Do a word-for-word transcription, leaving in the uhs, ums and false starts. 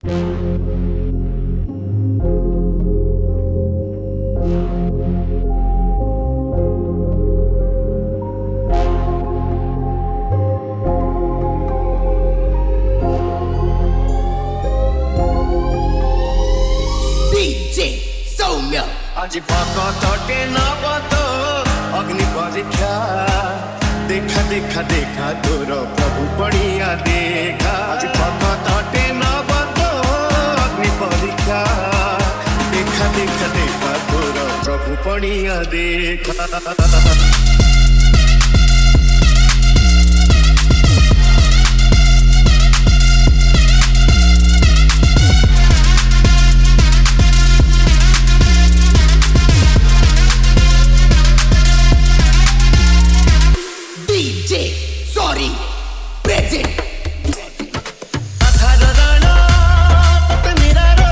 आज भकतटे नबत अग्नि परीक्षा देखा देखा देखा तोर प्रभु बढ़िया देखा। आज भकतटे नबत अग्नि परीक्षा देखा देखा देखा तोर प्रभु बढ़िया देखा।